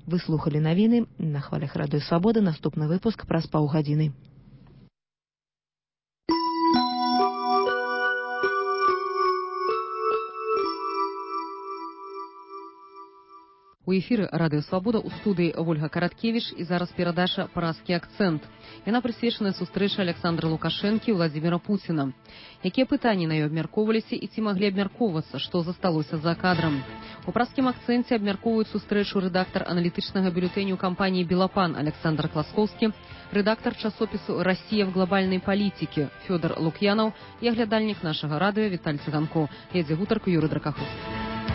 Вы слухали навіны на хвалях Радыё Свабода. Наступны выпуск праз паўгадзіны. У эфіры Радыё Свабода ў студыі Вольга Караткевіч і зараз перадача «Празкі акцэнт». Яна прысвечана сустрэчы Александра Лукашэнкі і Владзіміра Пуціна. Якія пытанні на ёй абмяркоўваліся і ці маглі абмяркоўвацца, што засталося за кадрам? У празкім акцэнце абмяркоўваюць сустрэчу рэдактар аналітычнага бюлетэню кампаніі «Белапан» Александр Класкоўскі, рэдактар часопісу «Россия в глобальной политике» Фёдор Лукьянов і аглядальнік нашага радыё Віталь Цыганко. Вядзе гутарку Юрый Дракаховскі.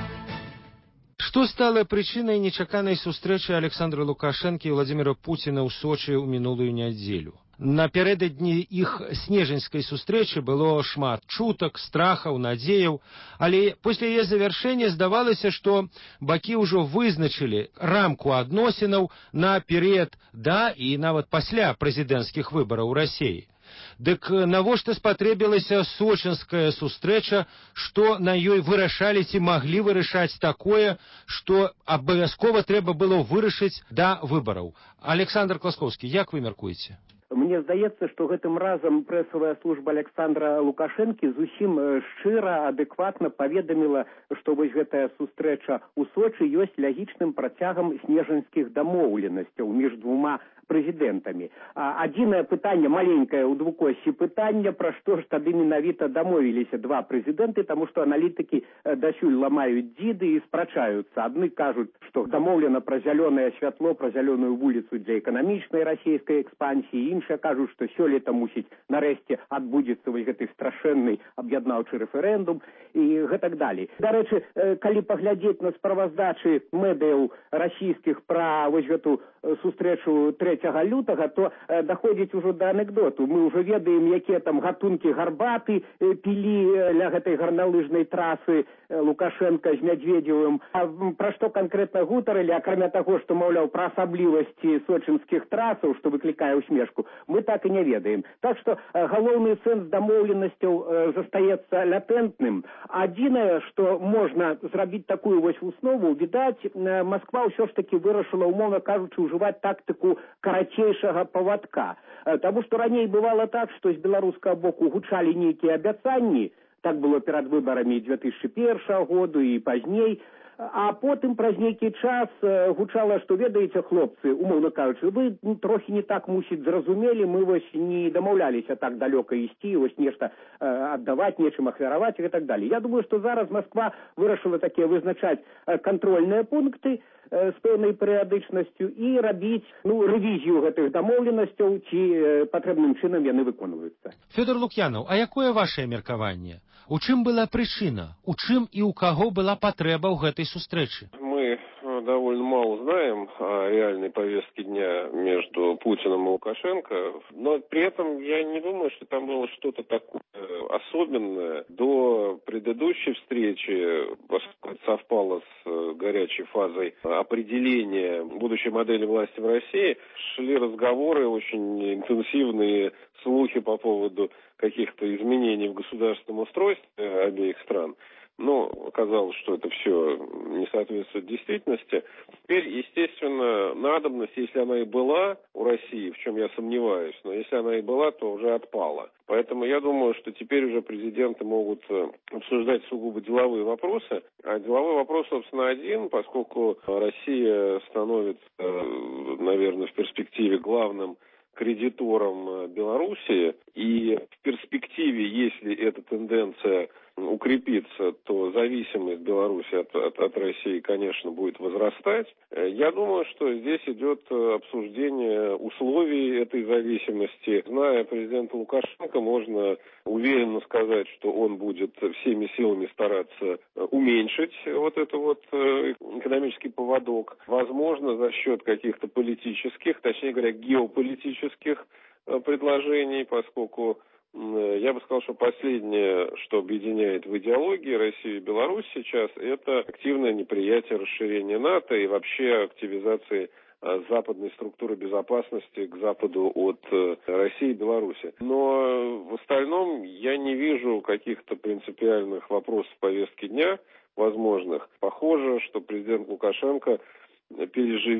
Что стало причиной нечаканной встречи Александра Лукашенко и Владимира Путина в Сочи в минулую неделю? Напередодні іх снежаньскай сустрэчы было шмат чутак, страхаў, надзеяў, але пасля яе завяршэння здавалася, што бакі ўжо вызначылі рамку адносінаў на перыяд да і нават пасля прэзідэнцкіх выбараў у Расіі. Дык навошта спатрэбілася сочынская сустрэча, што на ёй вырашалі ці маглі вырашаць такое, што абавязкова трэба было вырашыць да выбараў? Александр Класкоўскі, як вы мяркуеце? Мне здаецца, што гэтым разам прэсавая служба Александра Лукашэнкі зусім шчыра, адэкватна паведаміла, што вось гэтая сустрэча ў Сочы ёсць лагічным працягам снежаньскіх дамоўленасцяў між двума прэзідэнтамі. Адзінае пытанне, маленькае ў двукоссі пытання, пра што ж тады менавіта дамовіліся два прэзідэнты, таму што аналітыкі дасюль ламаюць дзіды і спрачаюцца. Адны кажуць, што дамоўлена пра зялёнае святло, пра зялёную вуліцу для эканамічнай расійскай экспансіі, іншыя кажуць, што сёлета мусіць нарэшце адбудзецца вось гэты страшэнны аб'яднаўчы рэферэндум і гэтак далей. Дарэчы, калі паглядзець на справаздачы медыяў расійскіх пра вось гэту сустрэчу 3 лютага, то даходзіць ужо да анекдоту. Мы ўжо ведаем, якія там гатункі гарбаты пілі ля гэтай гарналыжнай трасы Лукашенко з Мядзведзевым. А пра што канкрэтна гутарылі, акрамя таго, што, маўляў, пра асаблівасці сочынскіх трасаў, што выклікае усмешку, мы так і не ведаем. Так што галоўны сэнс дамоўленасцяў застаецца латэнтным. Адзінае, што можна зрабіць такую вось выснову, відаць, Масква ўсё ж такі вырашыла, умоўна кажучы, ўжываць тактыку карацейшага павадка. Таму што раней бывала так, што з беларускага боку гучалі нейкія абяцанні, так было перад выбарамі 2001 году і пазней, а потым праз нейкі час гучала, што ведаеце, хлопцы, умоўна кажучы, вы трохі не так, мусіць, зразумелі, мы вось не дамаўляліся так далёка ісці, вось нешта аддаваць, нечым ахвяраваць і так далей. Я думаю, што зараз Масква вырашыла такія вызначаць кантрольныя пункты з пэўнай перыядычнасцю і рабіць рэвізію гэтых дамоўленасцяў, ці патрэбным чынам яны выконваюцца. Фёдор Лукьянов, а якое ваше меркаванне? У чым была прычына? У чым і ў каго была патрэба ў гэтай сустрэчы? Мы довольно мало знаем о реальной повестке дня между Путиным и Лукашенко, но при этом я не думаю, что там было что-то такое особенное. До предыдущей встречи, поскольку совпало с горячей фазой определения будущей модели власти в России, шли разговоры очень интенсивные, слухи по поводу каких-то изменений в государственном устройстве обеих стран. Но оказалось, что это все не соответствует действительности. Теперь, естественно, надобность, если она и была у России, в чем я сомневаюсь, но если она и была, то уже отпала. Поэтому я думаю, что теперь уже президенты могут обсуждать сугубо деловые вопросы. А деловой вопрос, собственно, один, поскольку Россия становится, наверное, в перспективе главным кредитором Белоруссии, и в перспективе, если эта тенденция укрепится, то зависимость Беларуси от России, конечно, будет возрастать. Я думаю, что здесь идет обсуждение условий этой зависимости. Зная президента Лукашенко, можно уверенно сказать, что он будет всеми силами стараться уменьшить вот этот вот экономический поводок. Возможно, за счет каких-то политических, точнее говоря, геополитических предложений, поскольку я бы сказал, что последнее, что объединяет в идеологии Россию и Беларусь сейчас, это активное неприятие расширения НАТО и вообще активизации западной структуры безопасности к западу от России и Беларуси. Но в остальном я не вижу каких-то принципиальных вопросов повестки дня возможных. Похоже, что президент Лукашенко переживет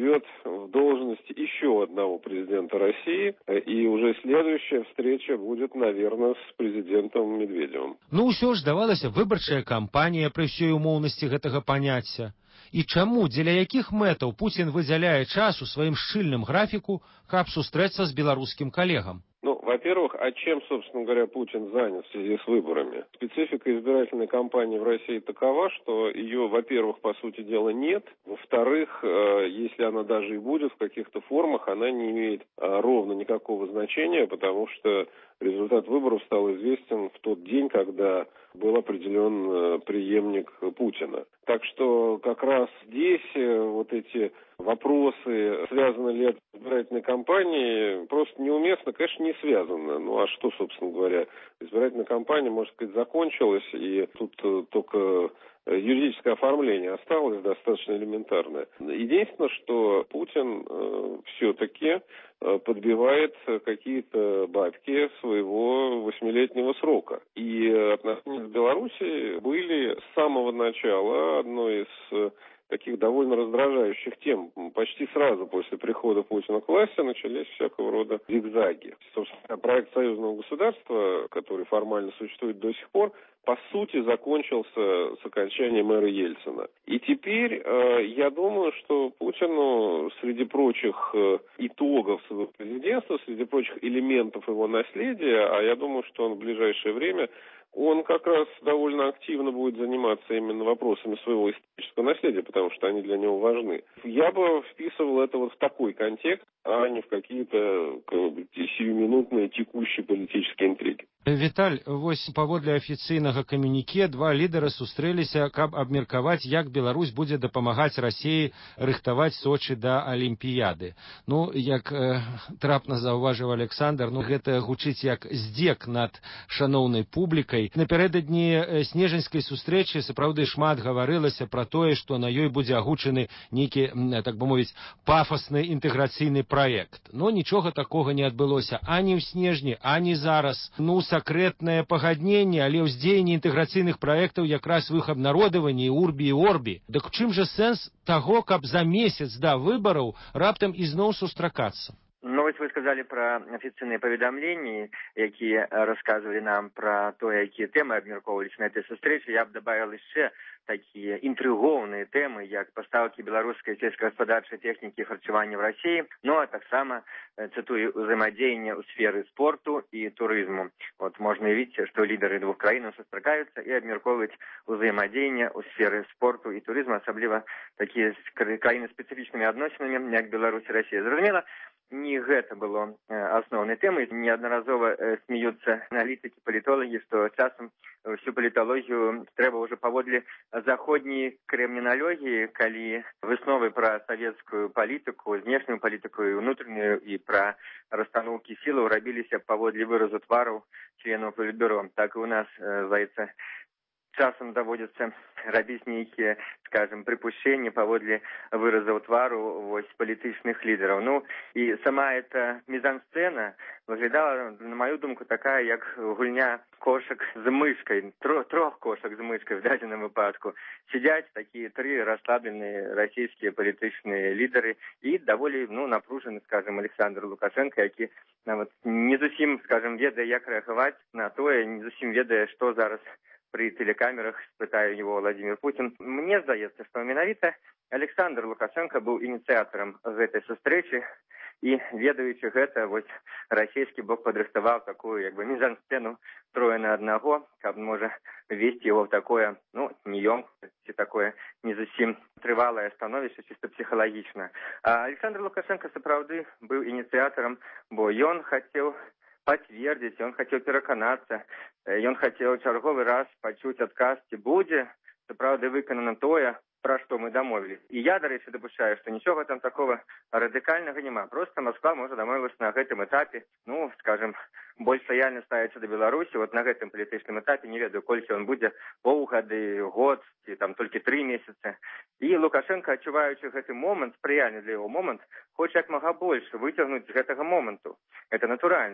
произведет в должности еще одного президента России, и уже следующая встреча будет, наверное, с президентом Медведевым. Ну, ўсё ж давалася выбарчая кампанія пры ўсёй умоўнасці гэтага паняцця. І чаму, дзеля якіх мэтаў Пуцін выдзяляе час у сваім шчыльным графіку, каб сустрэцца з беларускім калегам? Ну, во-первых, а чем, собственно говоря, Путин занят в связи с выборами? Специфика избирательной кампании в России такова, что ее, во-первых, по сути дела нет. Во-вторых, если она даже и будет в каких-то формах, она не имеет ровно никакого значения, потому что результат выборов стал известен в тот день, когда был определен преемник Путина. Так что как раз здесь вот эти вопросы, связаны ли это с избирательной кампанией, просто неуместно, конечно, не связано. Ну а что, собственно говоря, избирательная кампания, можно сказать, закончилась, и тут только юридическое оформление осталось достаточно элементарное. Единственное, что Путин все-таки подбивает какие-то бабки своего 8-летнего срока. И отношения с Белоруссией были с самого начала одной из таких довольно раздражающих тем. Почти сразу после прихода Путина к власти начались всякого рода зигзаги. Собственно, проект союзного государства, который формально существует до сих пор, по сути, закончился с окончанием эры Ельцина. И теперь я думаю, что Путину среди прочих итогов своего президентства, среди прочих элементов его наследия, а я думаю, что он в ближайшее время, он как раз довольно активно будет заниматься именно вопросами своего исторического наследия, потому что они для него важны. Я бы вписывал это вот в такой контекст, а не в какие-то сиюминутные текущие политические интриги. Віталь, вось паводле афіцыйнага камюніке два лідары сустрэліся, каб абмеркаваць, як Беларусь будзе дапамагаць Расіі рыхтаваць Сочы да Алімпіяды. Ну, як трапна заўважыў Александр, гэта гучыць як здзек над шаноўнай публікай. Напярэдадні снежаньскай сустрэчы сапраўды шмат гаварылася пра тое, што на ёй будзе агучаны нейкі, так бы мовіць, пафасны інтэграцыйны праект. Но нічога такога не адбылося ані ў снежні, ані зараз. Сакрэтнае пагадненне, але ўздзеянне інтэграцыйных праектаў якраз в іх абнародаванні урбі і орбі. Дык чым жа сэнс таго, каб за месяц да выбараў раптам ізноў сустракацца? Ну, вот вы сказали про официальные поведомления, которые рассказывали нам про то, какие темы обмерковывались на этой встрече. Я бы добавил еще такие интригованные темы, как поставки белорусской сельскохозяйственной техники и харчевания в России, ну, а так само, цитую, взаимодействие в сфере спорту и туризму. Вот можно видеть, что лидеры двух краин сустракаются и обмерковывают взаимодействие в сфере спорту и туризма, особливо такие краины с специфичными отношениями, как Беларусь и Россия. Зразумела, не гэта было основной темой. Неодноразово смеются аналитики, политологи, что часом всю политологию трэба уже паводле заходней криминологии, калі высновы про советскую политику, внешнюю политику и внутреннюю, и про расстановки силы рабіліся паводле выразу твару членов Политбюро. Так и у нас, здаецца, часом доводится рабіць нейкія, скажем, припущения паводле выразаў твару вось палітычных лидеров. Ну, и сама эта мизансцена выглядала, на мою думку, такая, як гульня кошек з мышкой, трох кошек з мышкой в дадзеным выпадку. Сидят такие три расслабленные российские палітычные лидеры и довольно, напружены, скажем, Александр Лукашенко, які нават не зусім, скажем, ведае, як рэагаваць на тое, не зусім ведае, што зараз при телекамерах, спытаю его Владимир Путин. Мне здаецца, что менавіта Александр Лукашенко был инициатором этой встречи, и, ведаючы гэта, вот российский бок подрыхтовал такую, мизансцену трое на одного, как может ввести его в такое, неемкое, такое не зусім трывалое становище, чисто психологично. А Александр Лукашенко, сапраўды, был инициатором, бо он хотел подтвердить, он хотел переконаться, он хотел черговый раз почуть отказ, ці будзе сапраўды выканана тое, про что мы домовились. И я, до речі, допускаю, что ничего в этом такого радикального нема. Просто Москва может домовилась на этом этапе, скажем, больше лояльно ставится до Беларуси. Вот на этом политическом этапе, не ведаю, кольки он будет полгода, год, и там только 3 месяца. И Лукашенко, отчуваючи гэты момент, сприяльный для его момент, хочет как мога больше вытягнуть с этого моменту. Это натурально.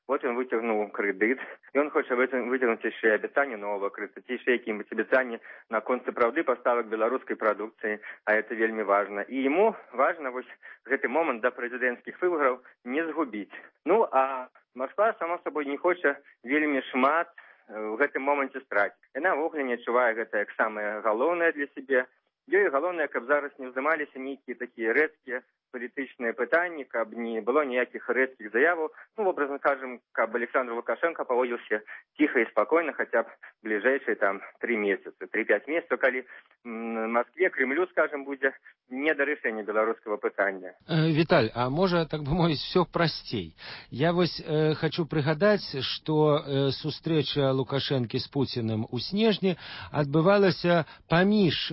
Вот ён выцягнуў крэдыт, ён хоча выцягнуць яшчэ абяцанне новага крэдыта, ці яшчэ якім-нибудь абяцанне наконт сапраўды паставак беларускай прадукцыі, а это вельмі важна. І яму важна вось гэты момант да прэзідэнцкіх выбараў не згубіць. Ну, а Москва, само сабой, не хоча вельмі шмат в гэтым моманце страціць. Яна ўвогуле не адчувае гэта як самае галоўнае для сябе. Ёй галоўнае, каб зараз не ўздымаліся нейкія такія рэдкія палітычныя пытанні, каб не было ніякіх рэдкіх заяваў. Ну, образно кажем, каб Александр Лукашенко паводзіўся ціха і спакойна хаця б бліжэйшыя 3 месяцы, 3-5 месяцаў, калі Москве, Кремлю, скажем, будзе не да рашэння беларускага пытання. Віталь, а можа, так бы мовіць, все прасцей. Я вось хочу прыгадаць, што сустрэча Лукашэнкі з Пуціным у снежні адбывалася паміж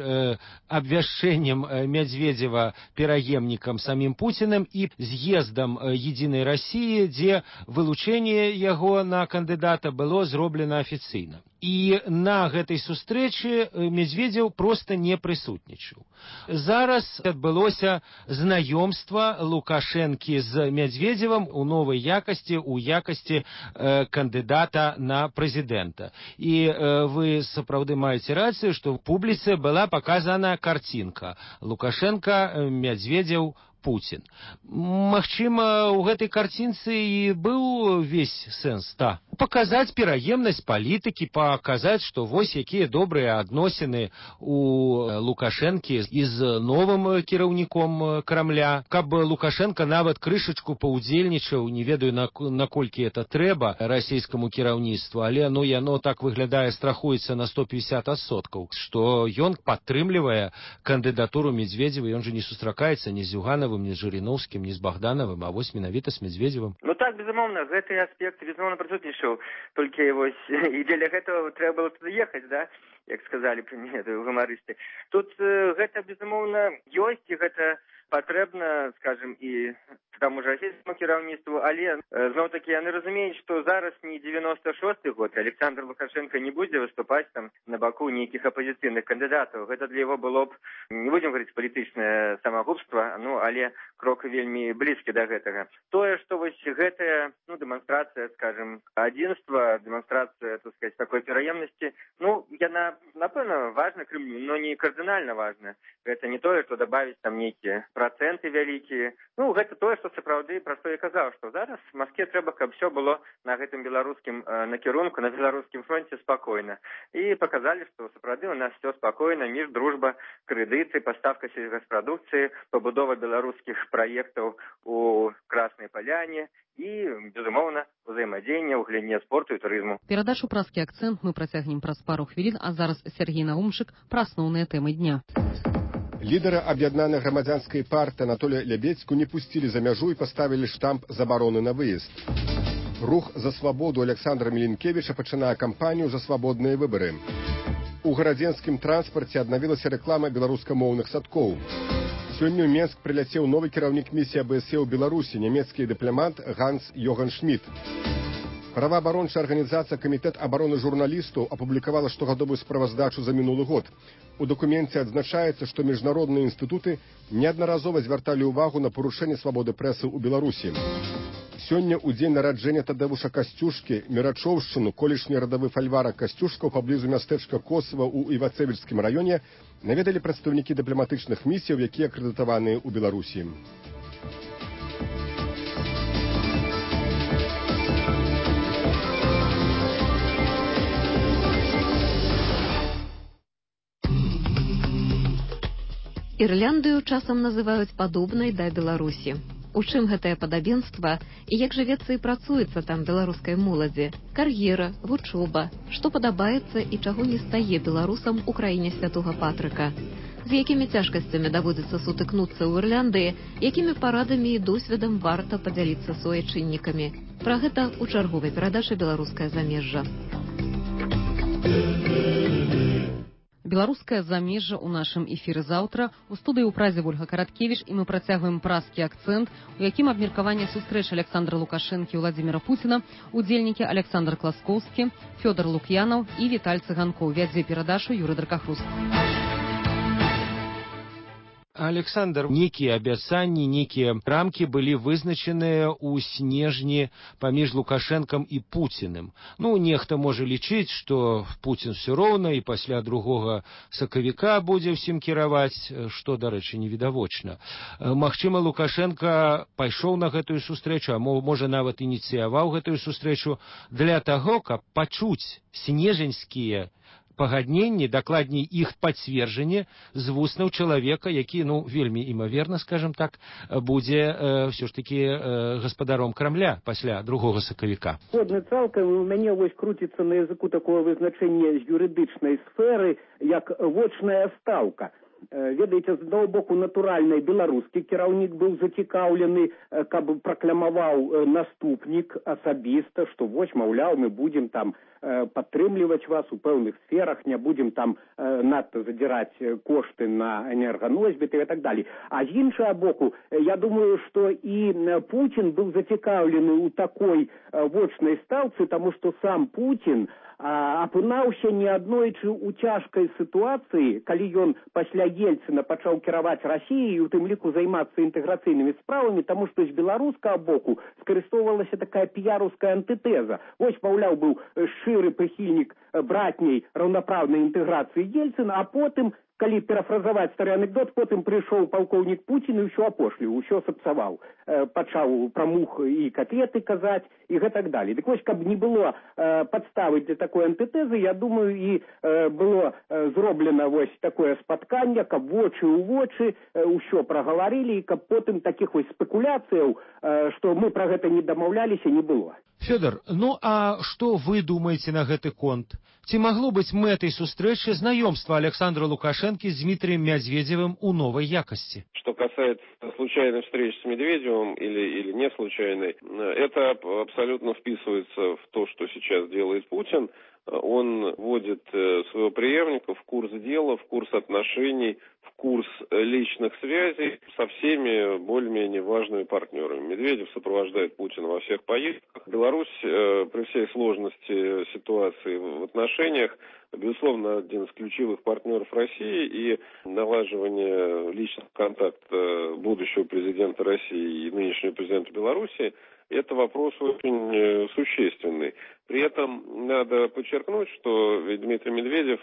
абвяшчэннем Медведева пераемнікам самим Путиным и з'ездом Единой России, где вылучение его на кандидата было зроблено офиційно. И на гэтай сустрэчы Медведев просто не присутнічаў. Зараз адбылося знаёмство Лукашэнкі з Медведевым у новой якасці, у якасці кандидата на президента. И вы сапраўды маеце рацыю, что в публіцы была показана картинка Лукашенко, Медведев, Путин. Магчыма, у гэтай карцінцы і быў весь сэнс, да. Паказаць пераемнасць палітыкі, паказаць, што вось якія добрыя адносіны у Лукашэнкі з новым кіраўніком Крамля, каб Лукашенко нават крышачку паўдзельнічаў, не ведаю, наколькі это трэба расійскаму кіраўніцтву, але яно так выглядае, страхуецца на 150%, што ён падтрымлівае кандыдатуру Медведева, ён же не сустракаецца ні з Зюгановым, ни с Жириновским, ни с Богдановым, а вось менавіта с Медведевым. Ну так, безумоўна, гэты аспект, безумоўна, прысутнічаў. Толькі вось, і дзеля гэтага трэба было туды ехаць, да? Як сказалі пры мне гумарысты. Тут гэта, безумоўна, ёсць, і гэта патрэбна, скажем, і таму ж расійскаму кіраўніцтву, але зноў-такі яны разумеюць, што зараз не 96-й год, Александр Лукашенко не будзе выступаць там на баку нейкіх апазіцыйных кандыдатаў. Гэта для яго было б, не будзем говорить, палітычнае самагубства, ну, але крок вельмі блізкі да гэтага. Тое, што вось гэтая, ну, дэманстрацыя, скажем, адзінства, дэманстрацыя, так сказать, такой пераемнасці, ну, яна, напэўна, важна Кремлю, но не кардынальна важна. Гэта не тое, што дабавіць там нейкія працэнты вялікія. Ну, гэта тое, што сапраўды, пра што я казаў, што зараз в Москве трэба, каб все было на гэтым беларускім накірунку, на беларускім фронте спакойна. І паказалі, што сапраўды у нас все спакойна, між, дружба, крэдыты, паставка сельгаспрадукцыі, пабудова беларускіх праектаў у Краснай Паляне і, безумоўна, узаемадзеянне ў галіне спорту і турызму. Перадачу «Праскі акцэнт» мы працягнем праз пару хвілін, а зараз Сергей Наумчык пра асноўныя тэмы дня. Лідара аб'яднанай грамадзянскай партыі Анатолія Лябедзьку не пусцілі за мяжу і паставілі штамп забароны на выезд. Рух за свабоду Александра Мілінкевіча пачынае кампанію за свабодныя выбары. У гарадзенскім транспарце аднавілася рэклама беларускамоўных садкоў. Сёння ў Менск прыляцеў новы кіраўнік місіі АБСЕ ў Беларусі, нямецкі дыпламат Ганс Йоган Шмідт. Праваабарончая арганізацыя Камітэт абароны журналістаў апублікавала штогадовую справаздачу за мінулы год. У дакуменце адзначаецца, што міжнародныя інстытуты неаднаразова звярталі ўвагу на парушэнне свабоды прэсы ў Беларусі. Сёння, у дзень нараджэння Тадеуша Касцюшкі, Мірачоўшчыну, колішні радавы фальварак Касцюшкаў паблізу мястэчка Косава ў Івацэвічскім раёне наведалі прадстаўнікі дыпламатычных місіяў, якія акрэдытаваныя ў Беларусі. Ірляндыю часам называюць падобнай да Беларусі. У чым гэтае падабенства і як жывецца і працуецца там беларускай моладзі? Кар'ера, вучоба, што падабаецца і чаго не стае беларусам у краіне святога Патрыка? З якімі цяжкасцямі даводзіцца сутыкнуцца ў Ірляндыі, якімі парадамі і досведам варта падзяліцца суайчыннікамі? Пра гэта ў чарговай перадачы «Беларускае замежжа». Беларускае замежжа ў нашым эфіры заўтра. У студыі ў Празе Ольга Караткевіч, і мы працягваем «Праскі акцэнт», у якім абмеркаванне сустрэчы Александра Лукашэнкі і Владзіміра Пуціна удзельнікі Александр Класкоўскі, Фёдор Лук'янаў і Віталь Цыганкоў. Вядзе перадачу Юрый Дракахрус. Александр, некія абяцанні, некія рамкі былі вызначаныя ў снежні паміж Лукашэнкам і Пуціным. Ну, нехта можа лічыць, што Пуцін все роўна і пасля 2 сакавіка будзе ўсім кіраваць, што, дарэчы, невідавочна. Магчыма, Лукашенко пайшоў на гэтую сустрэчу, а можа нават ініцыяваў гэтую сустрэчу для таго, каб пачуць снежаньскія пагадненні, дакладней іх пацверджанне з вуснаў чалавека, які, вельмі імаверна, скажем так, будзе ўсё ж такі гаспадаром Крамля пасля 2 сакавіка. Згодны цалкам, у мяне вось круціцца на языку такое вызначэнне з юрыдычнай сферы, як вочная стаўка. Ведаеце, з аднаго боку, натуральна, беларускі кіраўнік быў зацікаўлены, каб пракламаваў наступнік асабіста, што вось, маўляў, мы будзем там падтрымліваць вас у пэўных сферах, не будзем там надта задзіраць кошты на энерганосьбіты і так далей. А з іншага боку, я думаю, што і Пуцін быў зацікаўлены ў такой вочнай стаўцы, таму што сам Пуцін апынаўся неаднойчы ў цяжкай сітуацыі, калі ён пасля Ельцына пачаў кіраваць Расіяй, у тым ліку займацца інтэграцыйнымі справамі, таму што з беларускага боку скарыстоўвалася такая піяруская антытэза. Вось, маўляў, быў шчыры прыхільнік братняй раўнапраўнай інтэграцыі Ельцына, а потым, калі парафразаваць стары анекдот, потым прыйшоў палкоўнік Пуцін і ўсё апошліў, ўсё сапсаваў. Пачаў пра мух і котлеты казаць і гэтак далей. Дык вось, каб не было падставы для такой антытэзы, я думаю, і было зроблена вось такое спатканне, каб вочы ў вочы ўсё прагаварылі, і каб потым такіх вось спекуляцыяў, што мы пра гэта не дамаўляліся, не было. Фёдор, а што вы думаеце на гэты конт? Ці магло быць мэтай сустрэчы знаёмства Александра Лукашенко с Дмитрием Медведевым у новой якости? Что касается случайной встречи с Медведевым или не случайной, это абсолютно вписывается в то, что сейчас делает Путин. Он вводит своего преемника в курс дела, в курс отношений, в курс личных связей со всеми более-менее важными партнерами. Медведев сопровождает Путина во всех поездках. Беларусь при всей сложности ситуации в отношениях, безусловно, один из ключевых партнеров России, и налаживание личных контактов будущего президента России и нынешнего президента Беларуси – это вопрос очень существенный. При этом надо подчеркнуть, что Дмитрий Медведев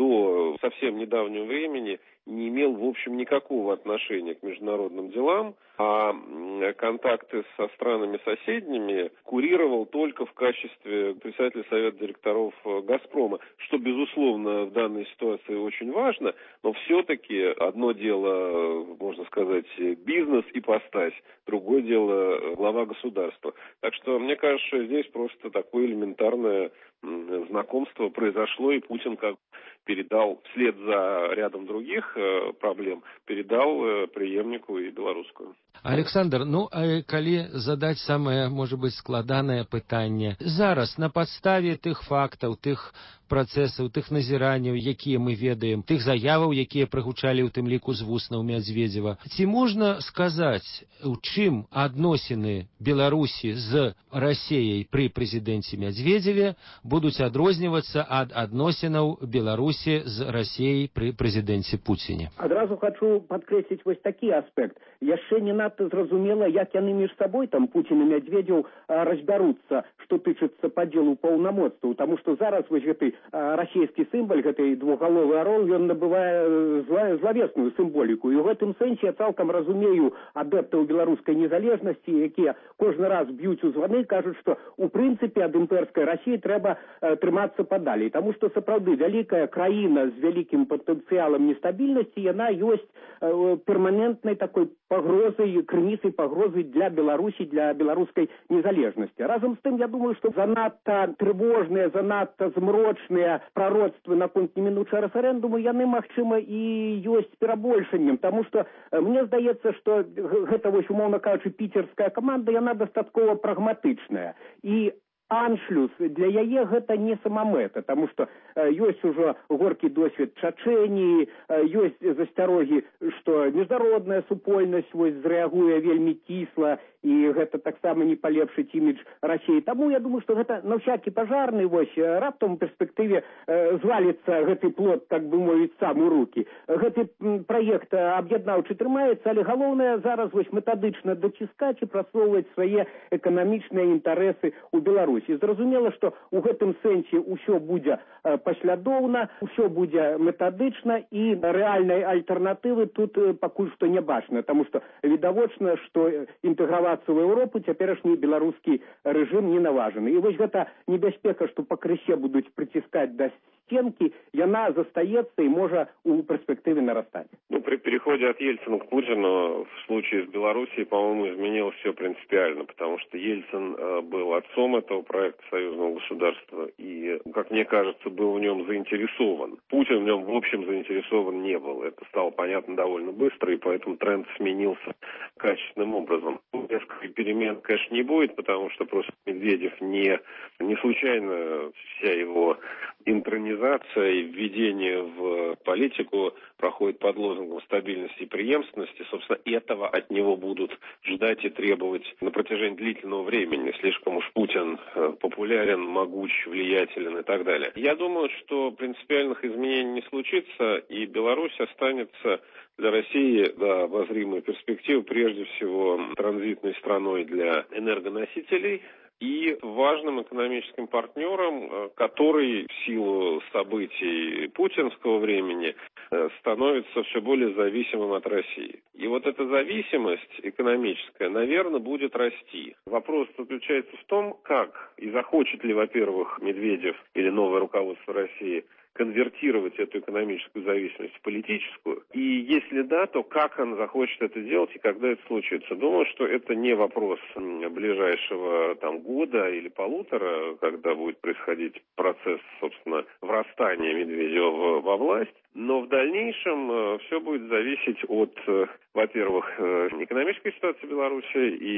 до совсем недавнего времени не имел, в общем, никакого отношения к международным делам, а контакты со странами соседними курировал только в качестве председателя Совета директоров «Газпрома», что, безусловно, в данной ситуации очень важно, но все-таки одно дело, можно сказать, бизнес-ипостась, другое дело глава государства. Так что, мне кажется, здесь просто такое элементарное знакомство произошло, и Путин как передал вслед за рядом других проблем, передал преемнику и белорусскую. Александр, калі задаць самае, можа быць, складанае пытанне. Зараз на падставе тых фактаў, тых працэсаў, тых назіранняў, якія мы ведаем, тых заяваў, якія прагучалі ў тым ліку з вуснаў Медведзева, ці можна сказаць, у чым адносіны Беларусі з Расіяй пры прэзідэнце Медведзеве будуць адрознівацца ад адносінаў Беларусі з Расіяй пры прэзідэнце Пуціне? Адразу хочу падкрэсліць вось такі аспект. Яшчэ не надта зразумела, як яны між сабой, там, Пуцін і Медведзеў, разбяруцца, што тычыцца падзелу паўнамоцтваў, таму што зараз вось гэты расійскі сімвал, гэты двухгаловы арол, ён набывае злавесную сімволіку. І ў гэтым сэнсе я цалкам разумею адэптаў беларускай незалежнасці, якія кожны раз б'юць у званы, кажуць, што у прынцыпе ад імперскай Расіі трэба трымацца падалей, таму што сапраўды вялікая краіна з вялікім патэнцыялам нестабільнасці, яна ёсць перманентнай такой пагрозай, крыніцай пагрозы для Беларусі, для беларускай незалежнасці. Разам з тым, я думаю, што занадта трывожныя, занадта змрочныя прароцтвы наконт немінучага рэферэндуму, яны, магчыма, і ёсць перабольшаннем, таму што мне здаецца, што гэта, вось, умоўна кажучы, піцерская каманда, яна дастаткова прагматычная. І аншлюс для яе гэта не самамэта, таму што ёсць ужо горкі досвед Чачэніі, ёсць засцярогі, што міжнародная супольнасць вось зрэагуе вельмі кісла, і гэта таксама не палепшыць імідж Расіі. Таму я думаю, што гэта на всякі пажарны вось раптам у перспектыве зваліцца гэты плод, так бы мовіць, сам у рукі. Гэты праект аб'яднаўчы трымаецца, але галоўнае зараз вось метадычна даціскаць і прасоўваць свае эканамічныя інтарэсы ў Беларусі. Зразумела, што ў гэтым сэнсе ўсё будзе паслядоўна, ўсё будзе метадычна, і рэальнай альтэрнатывы тут пакуль што не бачна, таму што відавочна, што інтэграваць ў Еўропу цяперашні беларускі рэжым не наважаны. І вось гэта небяспека, што пакрысе будуць прыціскаць да стенки, яна застаецца и может у перспективе нарастать. При переходе от Ельцина к Путину в случае с Белоруссией, по-моему, изменилось все принципиально, потому что Ельцин был отцом этого проекта союзного государства и, как мне кажется, был в нем заинтересован. Путин в нем, в общем, заинтересован не был. Это стало понятно довольно быстро, и поэтому тренд сменился качественным образом. Несколько перемен, конечно, не будет, потому что просто Медведев не случайно вся его интронизация и введение в политику проходит под лозунгом стабильности и преемственности. Собственно, этого от него будут ждать и требовать на протяжении длительного времени. Слишком уж Путин популярен, могуч, влиятелен и так далее. Я думаю, что принципиальных изменений не случится, и Беларусь останется для России в обозримой перспективе прежде всего транзитной страной для энергоносителей и важным экономическим партнером, который в силу событий путинского времени становится все более зависимым от России. И вот эта зависимость экономическая, наверное, будет расти. Вопрос заключается в том, как и захочет ли, во-первых, Медведев или новое руководство России конвертировать эту экономическую зависимость в политическую. И если да, то как он захочет это делать и когда это случится. Думаю, что это не вопрос ближайшего года или полутора, когда будет происходить процесс, собственно, врастания Медведева во власть. Но в дальнейшем все будет зависеть от, во-первых, экономической ситуации в Беларуси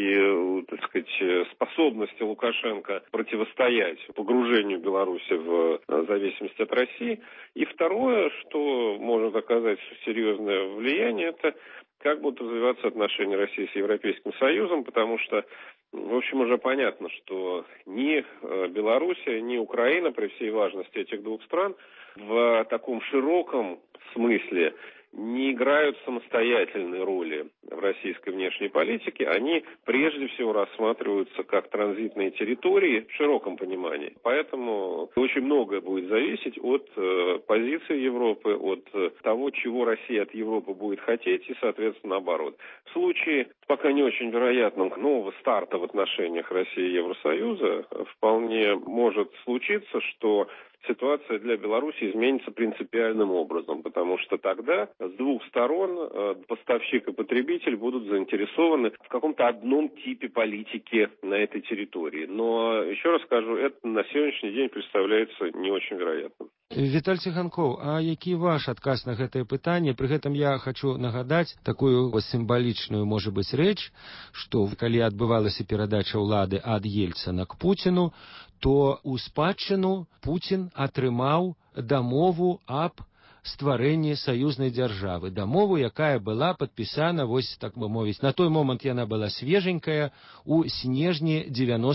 и, так сказать, способности Лукашенко противостоять погружению Беларуси в зависимость от России. И второе, что может оказать серьезное влияние, это как будут развиваться отношения России с Европейским Союзом, потому что, в общем, уже понятно, что ни Белоруссия, ни Украина, при всей важности этих двух стран, в таком широком смысле не играют самостоятельной роли в российской внешней политике, они прежде всего рассматриваются как транзитные территории в широком понимании. Поэтому очень многое будет зависеть от позиции Европы, от того, чего Россия от Европы будет хотеть, и, соответственно, наоборот. В случае пока не очень вероятного нового старта в отношениях России и Евросоюза вполне может случиться, что ситуация для Беларуси изменится принципиальным образом, потому что тогда с двух сторон поставщик и потребитель будут заинтересованы в каком-то одном типе политики на этой территории. Но, еще раз скажу, это на сегодняшний день представляется не очень вероятным. Віталь Ціганкоў, а які ваш адказ на гэтае пытанне? Пры гэтым я хочу нагадаць такую сімвалічную, можа быць, рэч, што калі адбывалася перадача ўлады ад Ельцына к Пуціну, то ў спадчыну Пуцін атрымаў дамову аб стварэнні саюзнай дзяржавы. Дамову, якая была падпісана, вось так бы мовіць, на той момант яна была свеженькая у снежні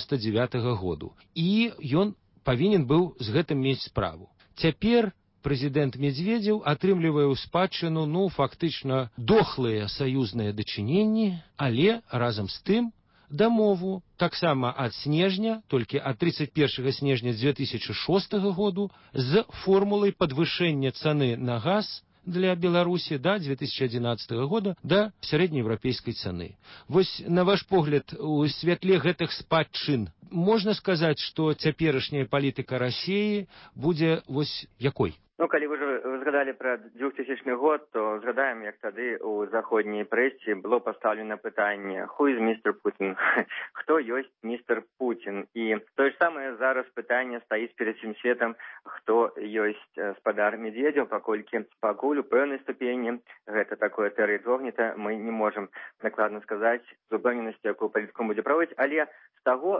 99-го году. І ён павінен быў з гэтым мець справу. Цяпер прэзідэнт Медведзеў атрымлівае ў спадчыну, фактычна дохлыя саюзныя дачыненні, але разам з тым дамову таксама ад снежня, толькі ад 31 снежня 2006 году з формулай падвышэння цаны на газ для Беларусі до 2011 года до сярэднееўрапейскай цаны. Вось, на ваш погляд, у святле гэтых спадчын можна сказаць, што цяперашняя палітыка Расіі будзе вось якой? Калі вы згадалі пра 2000 год, то згадаем, як тады у заходняй прэсе было пастаўлена пытанне «Who is Mr. Putin?» «Хто ёсць містер Путін?» І тое ж самае зараз пытанне стаіць перад всім светам, хто ёсць спадар Медведзеў, пакуль у пэўнай ступені гэта такое тэорыя інкогніта, мы не можам накладна сказаць з упэўненасцю, якую палітыку будзе праводзіць, але з таго, што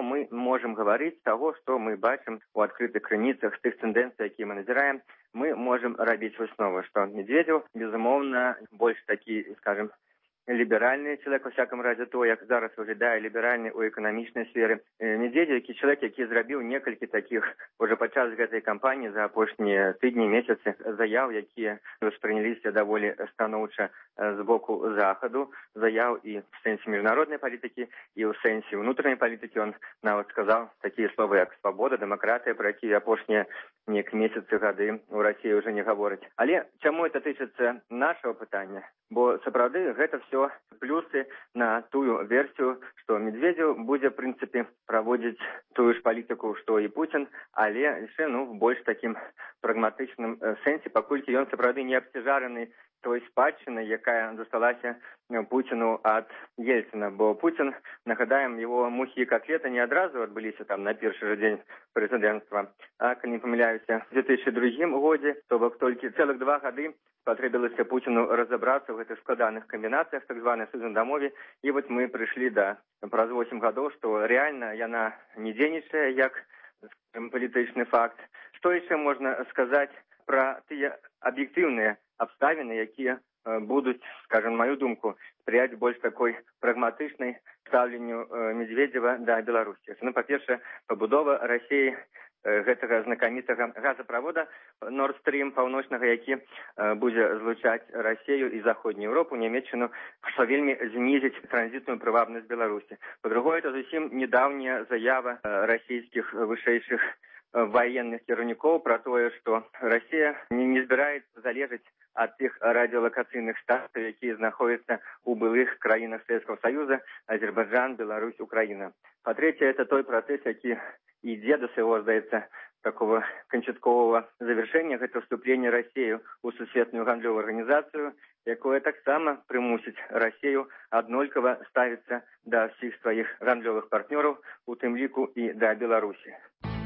мы можем говорить, того, что мы бачым у открытых крыніцах, з тых тэндэнцый, якія мы назіраем, мы можем рабіць высновы, што Медведзеў, безумоўна, больш такі, скажем, ліберальны чалавек, во всяком разе, то, як зараз выглядае ліберальны ў эканамічнай сферы. Медведзеў, які чалавек, які зрабіў некалькі такіх уже падчас гэтай кампаніі за апошнія тыдні, месяцы заяў, якія ўспрыняліся даволі станоўча з боку захаду, заяў і в сэнсе міжнароднай палітыкі, і ў сэнсе ўнутранай палітыкі. Он нават сказаў такія словы, як свабода, дэмакратыя, пра якія апошнія месяцы, гады ў Расіі ўжо не гавораць. Але чаму это тычыцца нашага пытання? Бо сапраўды гэта все плюсы на тую версію, што Медведзеў будзе, в прынцыпе, праводзіць тую ж палітыку, што і Пуцін, але яшчэ, в больш такім прагматычным сэнсе, паколькі ён сапраўды не абцяжараны той спадчынай, якая засталася Пуціну ад Ельцина. Бо Пуцін, нагадаем, его мухі і котлеты не адразу адбыліся там на першы же дзень прэзідэнцтва, а, калі не памыляюся, в 2002 годзе, то бок толькі цэлых 2 гады патрэбілася Пуціну разабрацца ў гэтых складаных камбінацыях, так званай суднай дамове, і вот мы прыйшлі да праз 8 гадоў, што рэальна яна не дзейнічае як палітычны факт. Што яшчэ можна сказаць пра тыя аб'ектыўныя абставіны, якія будуць, скажем, маю думку, спрыяць больш такой прагматычнай стаўленню Медведзева да Беларусі. Па-першае, пабудова Расіі гэтага знакамітага газаправода Nord Stream паўночнага, які будзе злучаць Расію і Заходнюю Еўропу, Нямецчыну, што вельмі знізіць транзітную прывабнасць Беларусі. Па-другое, это зусім недаўняя заява расійскіх вышэйшых военных кіраўнікоў пра тое, што Расія не збіраецца залежаць ад тых радыёлакацыйных статусаў, якія знаходзяцца ў былых краінах Савецкага Саюза, Азербайджан, Беларусь, Украіна. Па-трэцяе, это той працэс, які ідзе до свайго, здаецца, такого канчатковага завяршэння, гэта вступлення Расіі ў сусветную гандлёвую арганізацыю, якое таксама прымусіць Расію аднолькава ставіцца да ўсіх сваіх гандлёвых партнёраў, у тым ліку і да Беларусі.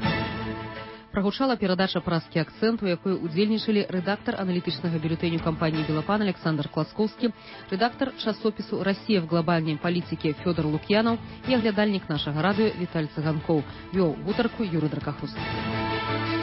Прагучала перадача «Празкі акцэнт», у якой удзельнічалі рэдактар аналітычнага бюлетэню кампаніі «Белапан» Александр Класкоўскі, рэдактар часопісу «Расія в глобальнай палітыке» Фёдор Лук'янаў і аглядальнік нашага радыё Віталь Цыганкоў. Вёў гутарку Юрый Дракахус.